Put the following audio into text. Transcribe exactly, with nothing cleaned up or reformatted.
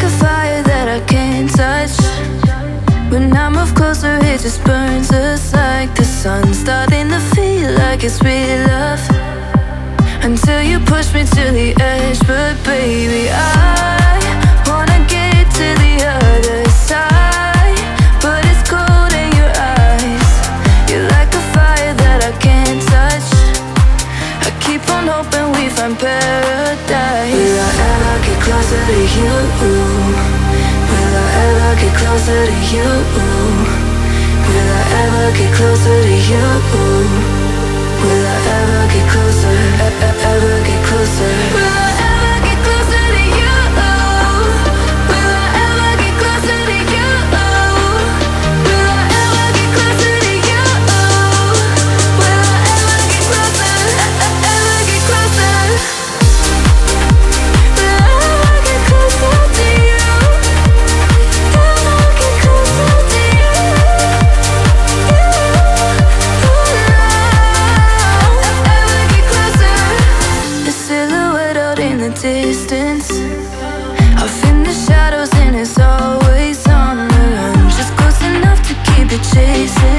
a fire that I can't touch. When I move closer, it just burns us like the sun. Starting to feel like it's real love, until you push me to the edge. But baby, I wanna get to the other side, but it's cold in your eyes. You're like a fire that I can't touch. I keep on hoping we find paradise. Will I ever get closer to you? Will I ever get closer to you? Will I ever get closer to you? Will I ever get closer, e- e- ever get closer? Will I ever get closer to you? Will I ever get closer to you? Will I ever get closer to you? Will I ever get closer, e- e- ever get closer? Will I ever get closer to you? Ever get closer to you? A silhouette out in the distance, off in the shadows, and it's always on the run. Just close enough to keep it chasing.